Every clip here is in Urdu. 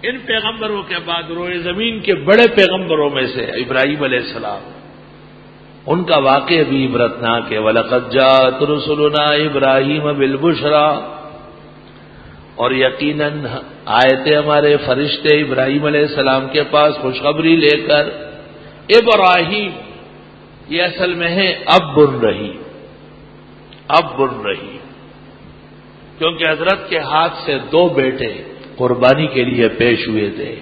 ان پیغمبروں کے بعد روئے زمین کے بڑے پیغمبروں میں سے ابراہیم علیہ السلام، ان کا واقعہ بھی عبرتناک ہے۔ وَلَقَدْ جَاءَتْ رُسُلُنَا إِبْرَاهِيمَ بِالْبُشْرَىٰ، اور یقیناً آئے تھے ہمارے فرشتے ابراہیم علیہ السلام کے پاس خوشخبری لے کر۔ ابراہیم یہ اصل میں ہے اب بن رہی، کیونکہ حضرت کے ہاتھ سے دو بیٹے قربانی کے لیے پیش ہوئے تھے،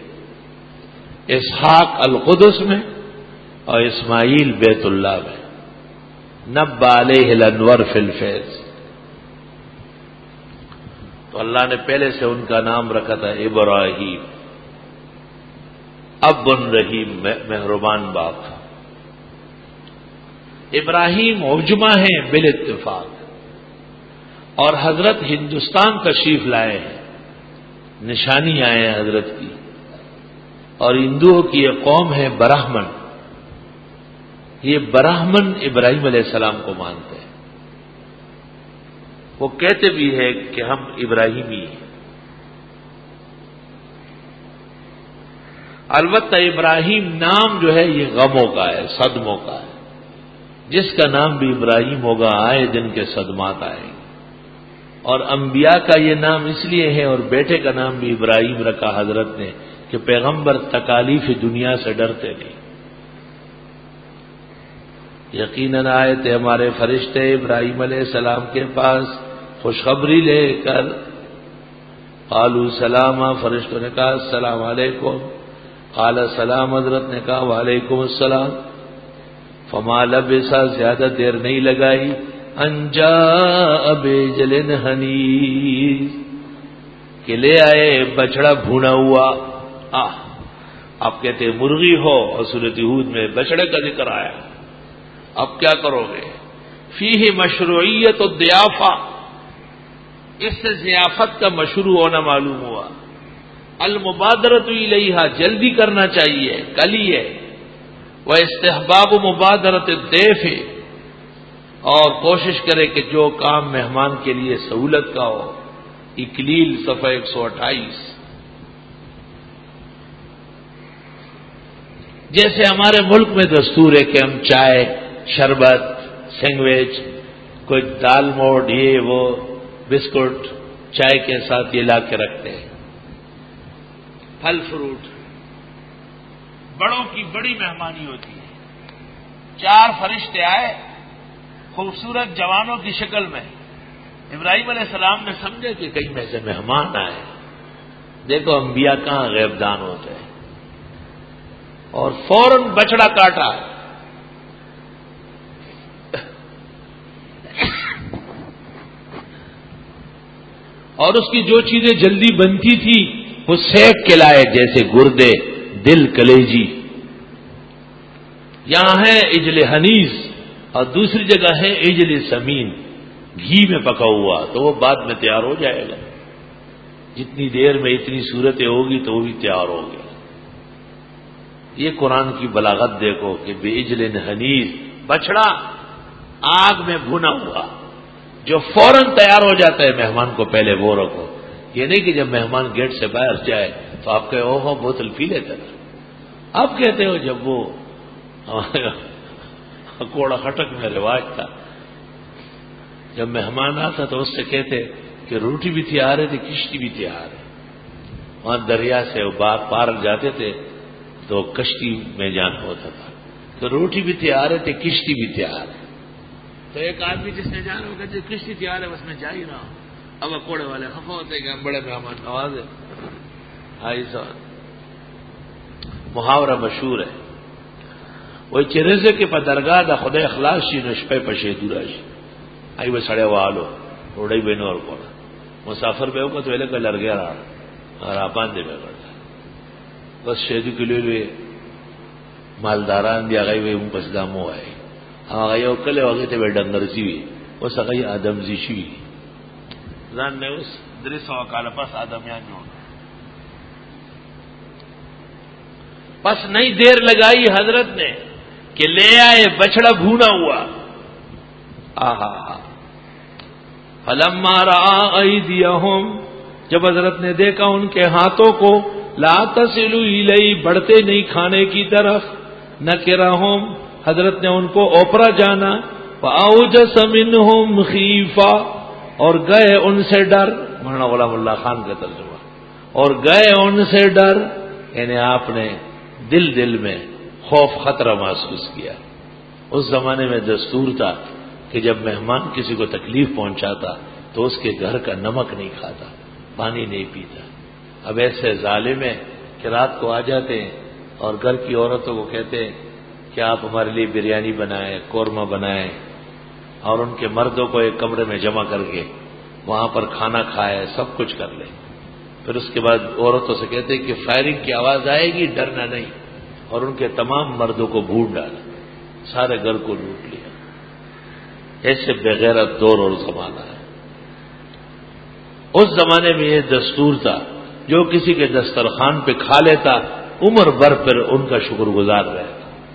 اسحاق القدس میں اور اسماعیل بیت اللہ میں۔ نبّ علیہ الانور فی الفیض، تو اللہ نے پہلے سے ان کا نام رکھا تھا ابراہیم، اب بن رحیم، مہربان باپ۔ ابراہیم عجمہ ہیں بالاتفاق، اور حضرت ہندوستان تشریف لائے ہیں، نشانی آئے ہیں حضرت کی، اور ہندوؤں کی یہ قوم ہے براہمن، یہ براہمن ابراہیم علیہ السلام کو مانتے ہیں، وہ کہتے بھی ہے کہ ہم ابراہیمی ہیں۔ البتہ ابراہیم نام جو ہے یہ غموں کا ہے، صدموں کا ہے، جس کا نام بھی ابراہیم ہوگا آئے دن کے صدمات آئیں گے، اور انبیاء کا یہ نام اس لیے ہے اور بیٹے کا نام بھی ابراہیم رکھا حضرت نے کہ پیغمبر تکالیف دنیا سے ڈرتے نہیں۔ یقیناً آئے تھے ہمارے فرشتے ابراہیم علیہ السلام کے پاس خوشخبری لے کر، قالوا سلاما، فرشتوں نے کہا السلام علیکم، قال سلام، حضرت نے کہا وعلیکم السلام۔ فما لبثا، زیادہ دیر نہیں لگائی، ان جاء بعجل حنیذ، کہ لے آئے بچڑا بھونا ہوا۔ آپ کہتے ہیں مرغی ہو، اور سورۃ ہود میں بچڑے کا ذکر آیا، اب کیا کرو گے؟ فیہ مشروعیت الضیافہ، اس سے ضیافت کا مشروع ہونا معلوم ہوا۔ المبادرۃ الیہا، جلدی کرنا چاہیے، کل ہی ہے۔ واستحباب مبادرۃ الضیف، اور کوشش کرے کہ جو کام مہمان کے لیے سہولت کا ہو۔ اکلیل صفحہ 128۔ جیسے ہمارے ملک میں دستور ہے کہ ہم چائے، شربت، سینڈوچ، کوئی دال موڑ، یہ وہ بسکٹ چائے کے ساتھ یہ لا کے رکھتے ہیں، پھل فروٹ، بڑوں کی بڑی مہمانی ہوتی ہے۔ 4 فرشتے آئے خوبصورت جوانوں کی شکل میں، ابراہیم علیہ السلام نے سمجھے کہ کہیں میں سے مہمان آئے۔ دیکھو انبیاء کہاں غیب دان ہوتے ہیں، اور فوراً بچڑا کاٹا۔ اور اس کی جو چیزیں جلدی بنتی تھی وہ سیک کے لائے، جیسے گردے، دل، کلیجی۔ یہاں ہے عجل حنیذ، اور دوسری جگہ ہے عجل سمین، گھی میں پکا ہوا، تو وہ بعد میں تیار ہو جائے گا، جتنی دیر میں اتنی صورتیں ہوگی تو وہ بھی تیار ہو گیا۔ یہ قرآن کی بلاغت دیکھو کہ بعجل حنیذ، بچڑا آگ میں بھونا ہوا، جو فوراً تیار ہو جاتا ہے مہمان کو پہلے وہ رکھو۔ یہ نہیں کہ جب مہمان گیٹ سے باہر جائے تو آپ کہے اوہ بوتل پی لیتا نا، آپ کہتے ہو جب وہ کوڑا کھٹک میں رواج تھا، جب مہمان آتا تو اس سے کہتے کہ روٹی بھی تیار ہے تو کشتی بھی تیار ہے۔ وہاں دریا سے پار جاتے تھے تو کشتی میں جانا ہوتا تھا، تو روٹی بھی تیار ہے تو کشتی بھی تیار ہے۔ تو ایک آدمی جس نے جانا ہوگا جو کشتی تیار ہے بس میں جا ہی رہا ہوں، اب اکوڑے والے خفا ہوتے ہیں کہ ہم بڑے مہمان نواز ہیں۔ ایسا محاورہ مشہور ہے، وہ چرزے کے پدرگاہ دا خدای اخلاص شي نو شپه پشه دوراشي ای و سړی والو وړي بینور کوله مسافر به وکړو ویل کله لرګیا را باندې وکړه بس شهدو کلیوي مالداران دی هغه وي هم پس دامو وای هغه یو کله هغه ته ډنګرسي وي اوس هغه ادم زی شي ځان نه اوس 300 کال پس ادمیان جوړ بس نہیں دیر لگائی حضرت نے کہ لے آئے بچڑا بھونا ہوا آہا فلما رأى أيديهم جب حضرت نے دیکھا ان کے ہاتھوں کو لا تصلوا الیہ، بڑھتے نہیں کھانے کی طرف، نکرہم، حضرت نے ان کو اوپرا جانا، فاوجس منہم خیفہ، اور گئے ان سے ڈر، مولانا غلام اللہ خان کا ترجمہ، اور گئے ان سے ڈر، یعنی آپ نے دل میں خوف خطرہ محسوس کیا۔ اس زمانے میں دستور تھا کہ جب مہمان کسی کو تکلیف پہنچاتا تو اس کے گھر کا نمک نہیں کھاتا، پانی نہیں پیتا۔ اب ایسے ظالم ہیں کہ رات کو آ جاتے ہیں اور گھر کی عورتوں کو کہتے ہیں کہ آپ ہمارے لیے بریانی بنائیں، قورمہ بنائیں، اور ان کے مردوں کو ایک کمرے میں جمع کر کے وہاں پر کھانا کھائے، سب کچھ کر لیں۔ پھر اس کے بعد عورتوں سے کہتے ہیں کہ فائرنگ کی آواز آئے گی، ڈرنا نہیں، اور ان کے تمام مردوں کو بھون ڈالا، سارے گھر کو لوٹ لیا۔ ایسے بغیرت دور اور زمانہ ہے۔ اس زمانے میں یہ دستور تھا، جو کسی کے دسترخوان پہ کھا لیتا عمر بھر پھر ان کا شکر گزار رہتا۔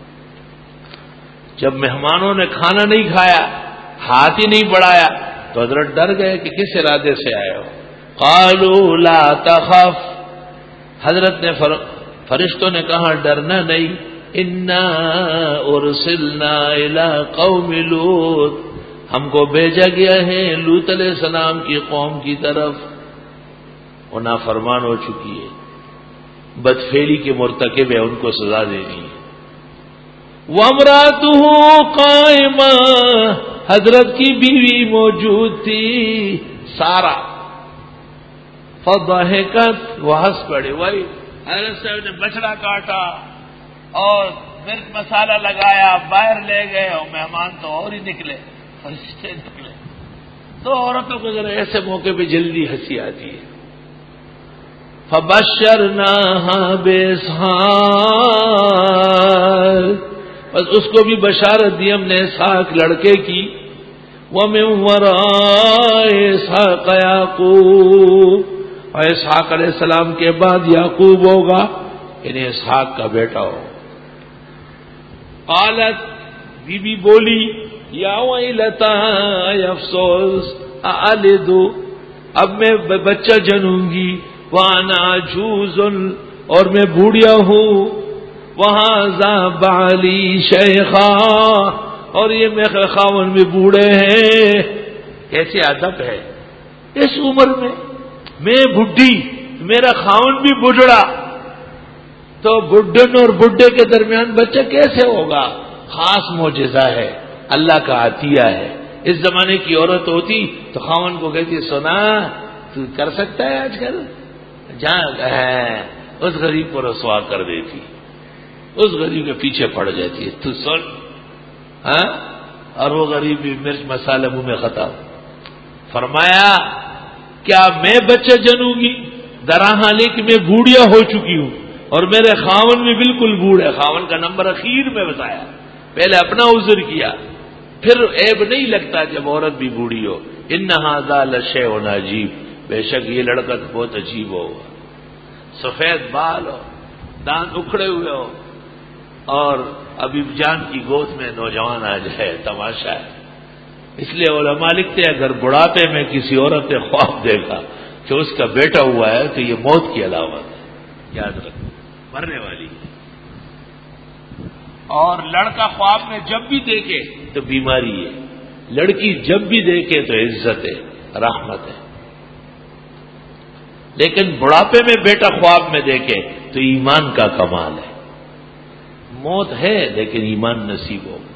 جب مہمانوں نے کھانا نہیں کھایا، ہاتھ ہی نہیں بڑھایا، تو حضرت ڈر گئے کہ کس ارادے سے آئے ہو۔ قالوا لا تخف، حضرت نے فرشتوں نے کہا ڈرنا نہیں، انا ارسلنا الی قوم لوط، ہم کو بھیجا گیا ہے لوط علیہ السلام کی قوم کی طرف، وہ نافرمان ہو چکی ہے، بدفعلی کے مرتکب ہے، ان کو سزا دینی ہے۔ وامرأتہ قائمہ، حضرت کی بیوی موجود تھی سارا، فضحکت، وہ ہنس پڑے۔ وہی حضرت صاحب نے بچڑا کاٹا اور مرچ مسالہ لگایا، باہر لے گئے، اور مہمان تو اور ہی نکلے، فرشتے نکلے۔ تو عورتوں کو ذرا ایسے موقع پہ جلدی ہنسی آتی ہے۔ فبشرناها بإسحاق، بس اس کو بھی بشارت دی ہم نے اسحاق لڑکے کی، ومن وراء اسحاق یعقوب، اور اسحاق علیہ السلام کے بعد یعقوب ہوگا، یعنی اسحاق کا بیٹا ہو۔ قالت، بی بی بولی، یا ویلتا، افسوس، االد، اب میں بچہ جنوں گی، وانا عجوز، اور میں بوڑھیا ہوں، وہاں ذا بالی شیخا، اور یہ میرے خاون بھی بوڑھے ہیں۔ کیسے ادب ہے اس عمر میں بڈھی، میرا خاون بھی بڈھڑا، تو بڈھن اور بڈھے کے درمیان بچہ کیسے ہوگا؟ خاص معجزہ ہے، اللہ کا عطیہ ہے۔ اس زمانے کی عورت ہوتی تو خاون کو کہتی سنا تو کر سکتا ہے آج کل، جہاں اس غریب کو رسوا کر دیتی، اس غریب کے پیچھے پڑ جاتی ہے، تو سن، ہاں، اور وہ غریب بھی مرچ مسالہ منہ میں ختم۔ فرمایا کیا میں بچہ جنوں گی؟ درحالی کہ میں بوڑھیا ہو چکی ہوں اور میرے خاون بھی بالکل بوڑھے، خاون کا نمبر اخیر میں بتایا، پہلے اپنا عذر کیا، پھر عیب نہیں لگتا جب عورت بھی بوڑھی ہو۔ ان ھذا لشیء عجیب، بے شک یہ لڑکا تو بہت عجیب ہوگا، سفید بال ہو، دانت اکھڑے ہوئے ہو، اور ابھی جان کی گود میں نوجوان آ جائے، تماشا ہے۔ اس لیے علماء لکھتے ہیں اگر بڑھاپے میں کسی عورت نے خواب دیکھا کہ اس کا بیٹا ہوا ہے تو یہ موت کی علامت ہے، یاد رکھو، مرنے والی ہے۔ اور لڑکا خواب میں جب بھی دیکھے تو بیماری ہے، لڑکی جب بھی دیکھے تو عزت ہے، رحمت ہے، لیکن بڑھاپے میں بیٹا خواب میں دیکھے تو ایمان کا کمال ہے۔ موت ہے لیکن ایمان نصیب ہو۔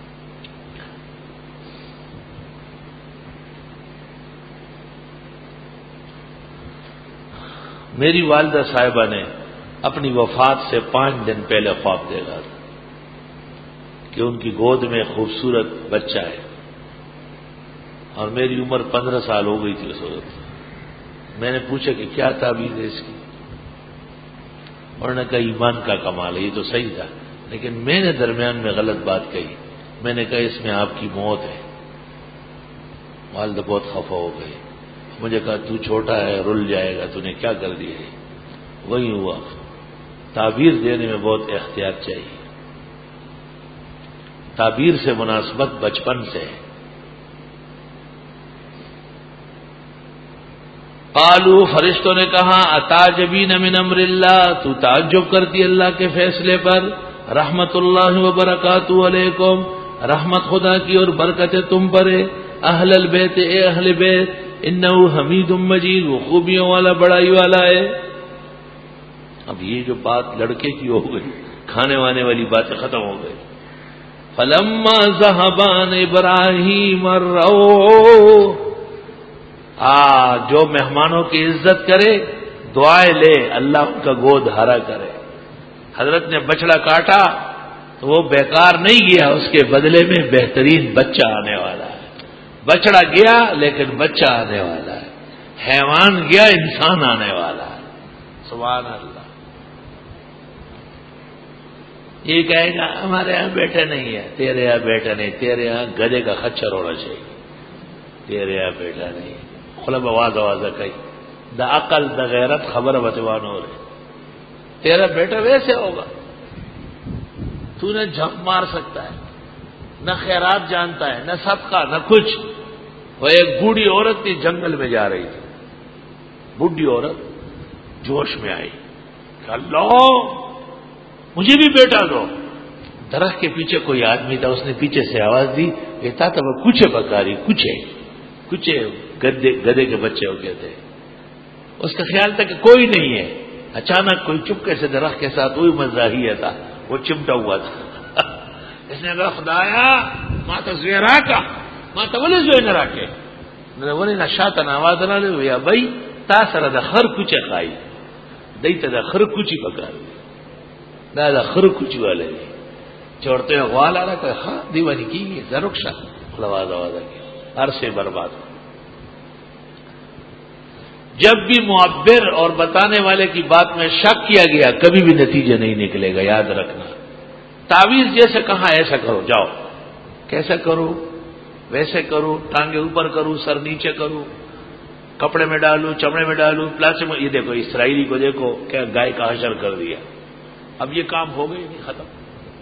میری والدہ صاحبہ نے اپنی وفات سے 5 دن پہلے خواب دیکھا تھا کہ ان کی گود میں خوبصورت بچہ ہے، اور میری عمر 15 سال ہو گئی تھی اس وقت۔ میں نے پوچھا کہ کیا تعبیر ہے اس کی؟ انہوں نے کہا ایمان کا کمال ہے۔ یہ تو صحیح تھا، لیکن میں نے درمیان میں غلط بات کہی، میں نے کہا اس میں آپ کی موت ہے۔ والدہ بہت خفا ہو گئی، مجھے کہا تو چھوٹا ہے، رل جائے گا، تو نے کیا کر دیا ہے؟ وہی ہوا۔ تعبیر دینے میں بہت احتیاط چاہیے، تعبیر سے مناسبت بچپن سے ہے۔ قالوا فرشتوں نے کہا اتعجبین من امر اللہ، تو تعجب کرتی اللہ کے فیصلے پر، رحمت اللہ وبرکاتہ علیکم، رحمت خدا کی اور برکتیں تم پر ہے، اہل البیت، اے اہل بیت، انہ حمید مجید، وہ خوبیوں والا بڑائی والا ہے۔ اب یہ جو بات لڑکے کی ہو گئی، کھانے وانے والی باتیں ختم ہو گئی۔ فلما ذهبان ابراہیم الروع، جو مہمانوں کی عزت کرے دعائیں لے اللہ ان کا گود ہرا کرے۔ حضرت نے بچڑا کاٹا تو وہ بیکار نہیں گیا، اس کے بدلے میں بہترین بچہ آنے والا ہے۔ بچڑا گیا لیکن بچہ آنے والا ہے، حیوان گیا انسان آنے والا ہے۔ سبحان اللہ۔ یہ کہے گا ہمارے یہاں بیٹا نہیں ہے، تیرے یہاں بیٹا نہیں، تیرے یہاں گدے کا خچر ہونا چاہیے، تیرے یہاں بیٹا نہیں۔ خلب آواز کہی دا عقل دا غیرت خبر بتوان ہو رہے، تیرا بیٹا ویسے ہوگا، تو نہ جھپ مار سکتا ہے، نہ خیرات جانتا ہے، نہ صدقہ، نہ کچھ۔ وہ ایک بوڑھی عورت تھی، جنگل میں جا رہی تھی، بوڑھی عورت جوش میں آئی کہ اللہ مجھے بھی بیٹا دو۔ درخت کے پیچھے کوئی آدمی تھا، اس نے پیچھے سے آواز دی، کہتا تھا وہ کچھ بکاری، کچھ گدے کے بچے ہو گئے تھے۔ اس کا خیال تھا کہ کوئی نہیں ہے، اچانک کوئی چپکے سے درخت کے ساتھ وہی مزاحیہ تھا، وہ چمٹا ہوا تھا۔ اس نے کہا خدایا ماں تصویرہ کا ماں تبل زوینرا کے ولی نشاطن آواز نہ لے یا بھائی تاثر دا خر کچھ کھائی دیتا دا خر کچی بکار دا خر کچی والے چورتے غوال آ رہا کہ ہاں دیوانی کی گئی ضرور آواز کی عرصے برباد۔ جب بھی معبر اور بتانے والے کی بات میں شک کیا گیا کبھی بھی نتیجہ نہیں نکلے گا، یاد رکھنا۔ تعویذ جیسے کہا ایسا کرو، جاؤ کیسا کرو ویسے کرو، ٹانگیں اوپر کرو سر نیچے کرو، کپڑے میں ڈالو چمڑے میں ڈالو پلاسٹک میں، یہ دیکھو اسرائیلی کو دیکھو کیا گائے کا حشر کر دیا۔ اب یہ کام ہو گئے نہیں ختم۔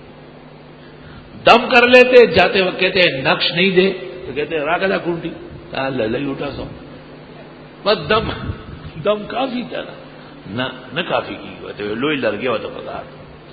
دم کر لیتے جاتے وقت کہتے ہیں نقش نہیں دے تو کہتے ہیں راگلا کنٹی لئی اٹھا سو، بس دم کافی تھا نہ کافی کی ہوا تو لوئی لڑ گیا ہوا تو پتا۔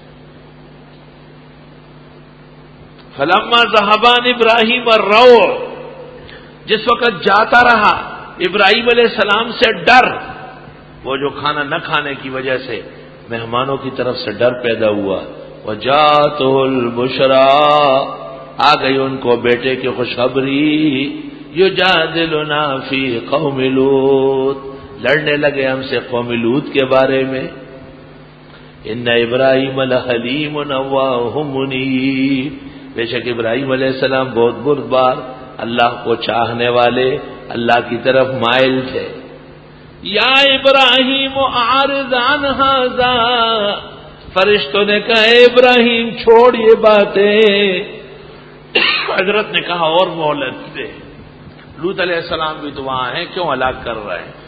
فلما ذهبان ابراہیم الروع، جس وقت جاتا رہا ابراہیم علیہ السلام سے ڈر، وہ جو کھانا نہ کھانے کی وجہ سے مہمانوں کی طرف سے ڈر پیدا ہوا، وجاءته البشرى، آ گئی ان کو بیٹے کی خوشخبری، یجادلنا فی قوم لوط، لڑنے لگے ہم سے قوم لوط کے بارے میں۔ ان ابراہیم لحلیم اواه منیب، بے شک ابراہیم علیہ السلام بہت بردبار، اللہ کو چاہنے والے، اللہ کی طرف مائل تھے۔ یا ابراہیم اعرض عن ھذا، فرشتوں نے کہا اے ابراہیم چھوڑ یہ باتیں۔ حضرت نے کہا اور مہلت دے، لوط علیہ السلام بھی تو وہاں ہیں، کیوں ہلاک کر رہے ہیں؟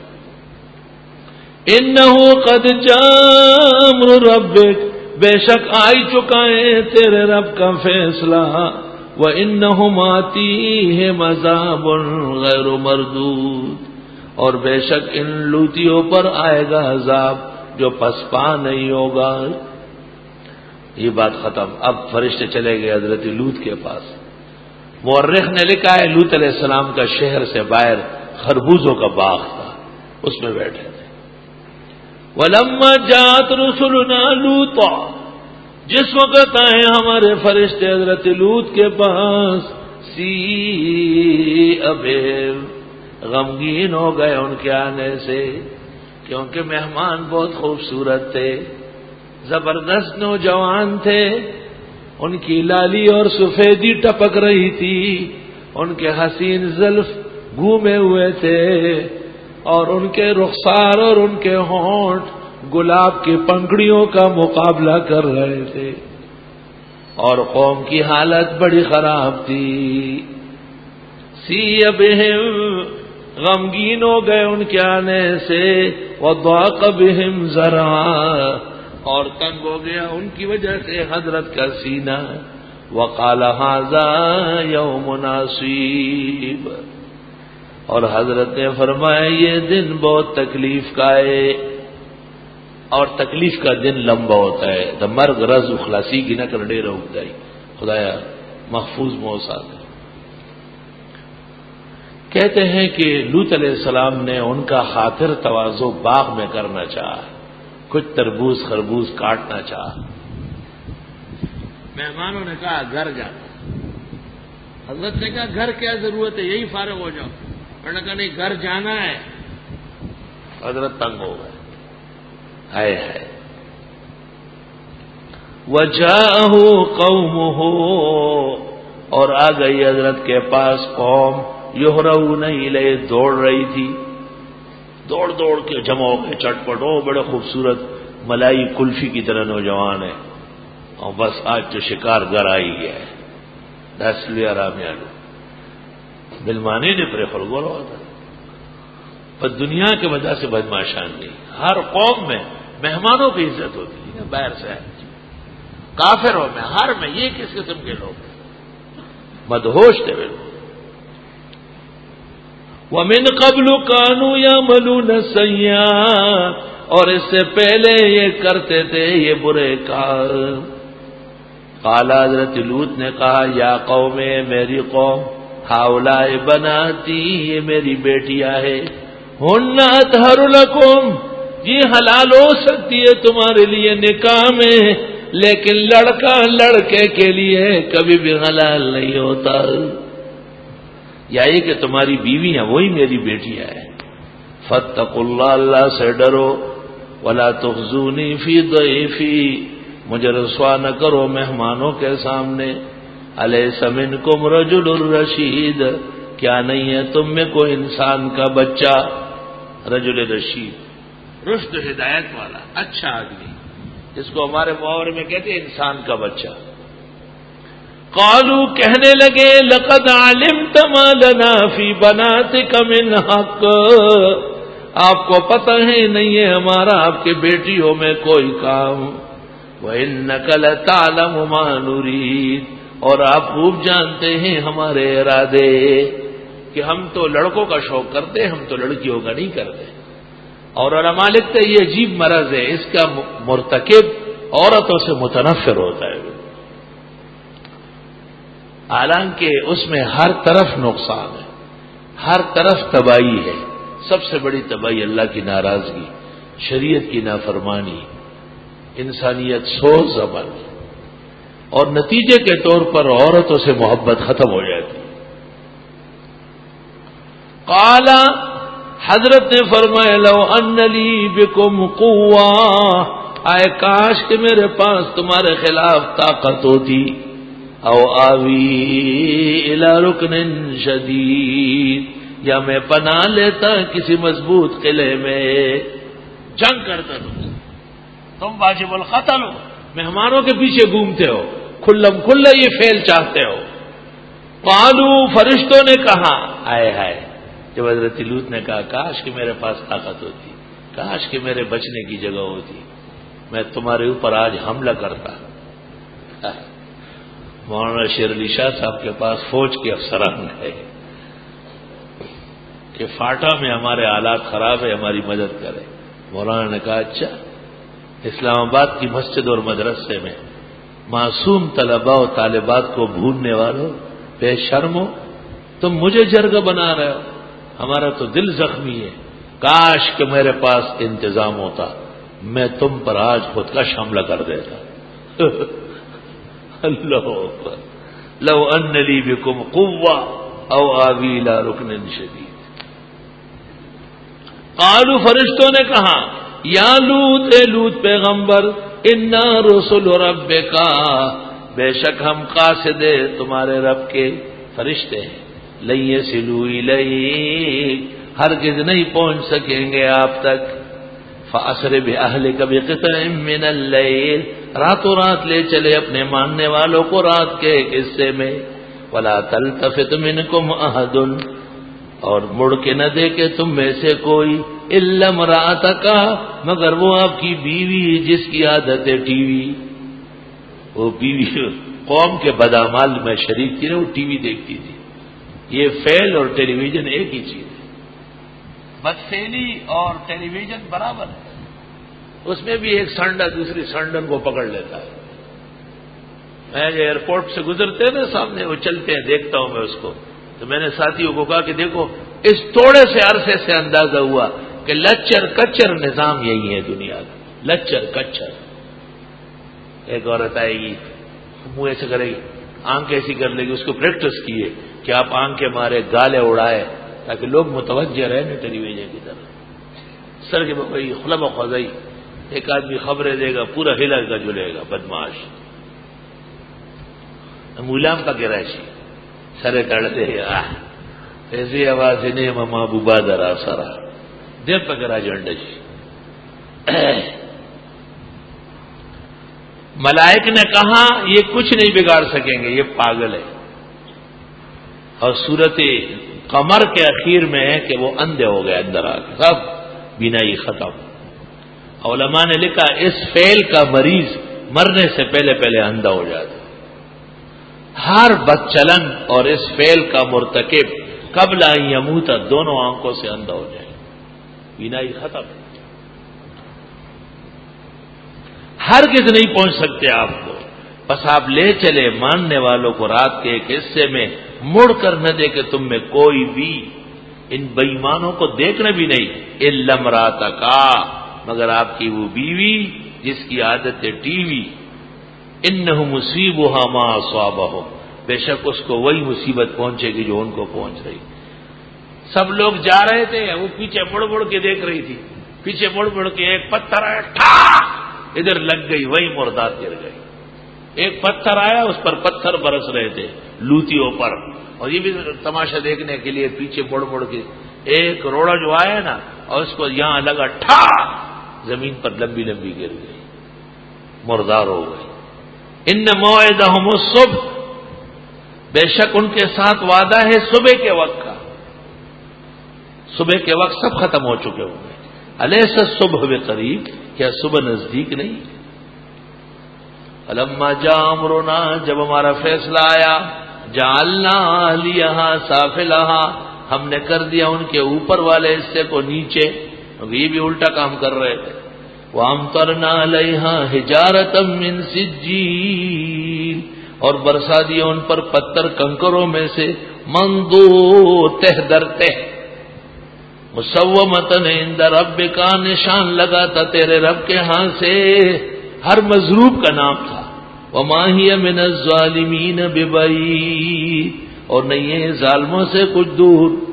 انہ قد جاء امر ربک، بے شک آئی چکا ہے تیرے رب کا فیصلہ، وانہم آتیہم عذاب غیر مردود، اور بے شک ان لوتیوں پر آئے گا عذاب جو پسپا نہیں ہوگا۔ یہ بات ختم۔ اب فرشتے چلے گئے حضرت لوط کے پاس۔ مورخ نے لکھا ہے لوط علیہ السلام کا شہر سے باہر خربوزوں کا باغ تھا، اس میں بیٹھے تھے۔ وَلَمَّا جَاءَتْ رُسُلُنَا لُوطًا، جس وقت آئے ہمارے فرشتے حضرت لوط کے پاس، سِیءَ بِهِمْ، غمگین ہو گئے ان کے آنے سے، کیونکہ مہمان بہت خوبصورت تھے، زبردست نوجوان تھے، ان کی لالی اور سفیدی ٹپک رہی تھی، ان کے حسین زلف گھومے ہوئے تھے، اور ان کے رخسار اور ان کے ہونٹ گلاب کی پنکھڑیوں کا مقابلہ کر رہے تھے، اور قوم کی حالت بڑی خراب تھی۔ سِیَ بِهِمْ، غمگین ہو گئے ان کے آنے سے، وضاق بِهِمْ ذرعا، اور تنگ ہو گیا ان کی وجہ سے حضرت کا سینہ، وقال ھذا یوم عصیب، اور حضرت نے فرمایا یہ دن بہت تکلیف کا ہے، اور تکلیف کا دن لمبا ہوتا ہے. دا مرگ رز اخلاصی کی نہ کر ڈے رہی خدایا محفوظ موسیٰ. کہتے ہیں کہ لوط علیہ السلام نے ان کا خاطر تواضع باغ میں کرنا چاہا، کچھ تربوز خربوز کاٹنا چاہا. مہمانوں نے کہا گھر جا. حضرت نے کہا گھر کیا ضرورت ہے، یہی فارغ ہو جاؤ. انہوں نے کہا نہیں گھر جانا ہے. حضرت تنگ ہو گئے. ہائے ہائے. وجاءہ قومہ، اور آ گئی حضرت کے پاس قوم. یہرؤون الیہ، دوڑ رہی تھی، دوڑ دوڑ کے جمع ہو کے چٹپٹ. ہو بڑے خوبصورت ملائی کلفی کی طرح نوجوان ہے، اور بس آج تو شکار گھر آئی گیا ہے. دس لیا رام آلو بلمانی نے پرے خلگور ہوتا. پر دنیا کے وجہ سے بدماشان نہیں. ہر قوم میں مہمانوں کی عزت ہوتی ہے، باہر سے کافروں میں ہر میں یہ کس قسم کے لوگ مدہوش تھے بالکل. وَمِن قَبْلُ كَانُوا يَعْمَلُونَ السَّيِّئَاتِ، اور اس سے پہلے یہ کرتے تھے یہ برے کار. قال حضرت لوط نے کہا یا قوم، میری قوم، ہؤلاء بناتی، یہ میری بیٹیاں ہے. ہن اطہر لکم، یہ حلال ہو سکتی ہے تمہارے لیے نکاح میں، لیکن لڑکا لڑکے کے لیے کبھی بھی حلال نہیں ہوتا. یا یہ کہ تمہاری بیویاں وہی میری بیٹیاں ہیں. فاتقوا اللہ، اللہ سے ڈرو. ولا تخزونی فی ضیفی، مجھے رسوا نہ کرو مہمانوں کے سامنے. الیس منکم رجل رشید، کیا نہیں ہے تم میں کوئی انسان کا بچہ. رجل رشید، رشد ہدایت والا اچھا آدمی، جس کو ہمارے محاورے میں کہتے ہیں انسان کا بچہ. قالوا، کہنے لگے لقد علمت ما لنا فی بناتک من حق، آپ کو پتہ ہے نہیں ہے ہمارا آپ کے بیٹیوں میں کوئی کام. وَإِنَّكَ لَتَعْلَمُ مَا نُرِيدُ، اور آپ خوب جانتے ہیں ہمارے ارادے، کہ ہم تو لڑکوں کا شوق کرتے، ہم تو لڑکیوں کا نہیں کرتے. اور علماء لکھتے یہ عجیب مرض ہے، اس کا مرتکب عورتوں سے متنفر ہوتا ہے، حالانکہ اس میں ہر طرف نقصان ہے، ہر طرف تباہی ہے. سب سے بڑی تباہی اللہ کی ناراضگی، شریعت کی نافرمانی، انسانیت سوز عمل، اور نتیجے کے طور پر عورتوں سے محبت ختم ہو جاتی. قال، حضرت نے فرمایا لو ان لی بکم قوہ، آئے کاش کہ میرے پاس تمہارے خلاف طاقت ہوتی. او آوی الی رکن شدید، یا میں پناہ لیتا کسی مضبوط قلعے میں، جنگ کرتا. تم واجب القتل ہو، مہمانوں کے پیچھے گھومتے ہو، کھلم کھلا یہ فعل چاہتے ہو. قالوا، فرشتوں نے کہا، آئے ہائے. جب حضرت لوط نے کہا کاش کہ میرے پاس طاقت ہوتی، کاش کہ میرے بچنے کی جگہ ہوتی، میں تمہارے اوپر آج حملہ کرتا. مولانا شیر علی شاہ صاحب کے پاس فوج کے افسران گئے کہ فاٹا میں ہمارے حالات خراب ہے، ہماری مدد کرے. مولانا نے کہا اچھا، اسلام آباد کی مسجد اور مدرسے میں معصوم طلباء و طالبات کو بھولنے والوں، بے شرمو، تم مجھے جرگ بنا رہے ہو، ہمارا تو دل زخمی ہے. کاش کہ میرے پاس انتظام ہوتا، میں تم پر آج خودکش حملہ کر دیتا. اللہ اکبر. لو ان لی بکم قوہ او آوی الی رکن شدید. قالوا، فرشتوں نے کہا یا لوط، اے لوط پیغمبر، انا رسول ربک، بے شک ہم قاصد تمہارے رب کے فرشتے ہیں. لن یصلوا الیک، ہرگز نہیں پہنچ سکیں گے آپ تک. فاسر باہلک بقطع من اللیل، راتوں رات لے چلے اپنے ماننے والوں کو رات کے ایک حصے میں. ولا تلتفت منکم احد، اور مڑ کے نہ دیکھے تم میں سے کوئی، الا امرأتک، مگر وہ آپ کی بیوی جس کی عادت ہے ٹی وی. وہ بیوی قوم کے بدعمال میں شریک تھی نا، وہ ٹی وی دیکھتی تھی. یہ فعل اور ٹیلی ویژن ایک ہی چیز ہے. بدفعلی اور ٹیلی ویژن برابر ہے، اس میں بھی ایک سانڈا دوسری سانڈن کو پکڑ لیتا ہے. میں جو ایئرپورٹ سے گزرتے ہیں نا سامنے وہ چلتے ہیں دیکھتا ہوں میں اس کو، تو میں نے ساتھیوں کو کہا کہ دیکھو اس تھوڑے سے عرصے سے اندازہ ہوا کہ لچر کچر نظام یہی ہے دنیا کا، لچر کچر. ایک عورت آئے گی منہ ایسے کرے گی، آنکھ ایسی کر لے گی، اس کو پریکٹس کیے کہ آپ آنکھ کے مارے گالے اڑائے تاکہ لوگ متوجہ رہے نا ٹیلی ویژن کی طرف. سر کے بھائی خلب خوزائی، ایک آدمی خبریں دے گا پورا ہلا کا جلے گا بدماش. مولام کا گراشی سرے کڑتے ایسی آواز انہیں مما بوبا درا سرا دیر پہ کرا جنڈش. ملائک نے کہا یہ کچھ نہیں بگاڑ سکیں گے، یہ پاگل ہے. اور صورت قمر کے اخیر میں ہے کہ وہ اندھے ہو گئے، اندر آ کے سب بینائی ختم. علماء نے لکھا اس فعل کا مریض مرنے سے پہلے پہلے اندھا ہو جاتا. ہر بدچلن اور اس فعل کا مرتکب قبل ان یموت دونوں آنکھوں سے اندھا ہو جائے، بینائی ختم. ہرگز نہیں پہنچ سکتے آپ کو، بس آپ لے چلے ماننے والوں کو رات کے ایک حصے میں، مڑ کر نہ دیکھے تم میں کوئی بھی ان بےایمانوں کو دیکھنے بھی نہیں. الا امراتک، مگر آپ کی وہ بیوی جس کی عادت ہے ٹی وی. انہ مصیبها ما اصابہم، بے شک اس کو وہی مصیبت پہنچے گی جو ان کو پہنچ رہی. سب لوگ جا رہے تھے، وہ پیچھے مڑ مڑ کے دیکھ رہی تھی، پیچھے مڑ مڑ کے ایک پتھر آیا ٹھا ادھر لگ گئی، وہی مردار گر گئی. ایک پتھر آیا اس پر پتھر برس رہے تھے لوتیوں پر، اور یہ بھی تماشا دیکھنے کے لیے پیچھے مڑ مڑ کے ایک روڑا جو آیا نا اور اس کو یہاں لگا ٹھا، زمین پر لمبی لمبی گر گئی، مردار ہو گئی. ان موعدہم الصبح، بے شک ان کے ساتھ وعدہ ہے صبح کے وقت کا. صبح کے وقت سب ختم ہو چکے ہوں گے. الیس الصبح بقریب، کیا صبح نزدیک نہیں؟ فلما جاء امرنا، جب ہمارا فیصلہ آیا، جعلنا اہلیہا سافلہا، ہم نے کر دیا ان کے اوپر والے حصے کو نیچے، یہ بھی الٹا کام کر رہے تھے. وامطرنا علیہا حجارۃ من سجیل، اور برسا دیا ان پر پتھر کنکروں میں سے، منضود تہ در تہ، مسومۃ عند ربک، نشان لگا تھا تیرے رب کے ہاں سے، ہر مضروب کا نام تھا. وما ہی من الظالمین ببعید، اور نہیں ہے ظالموں سے کچھ دور.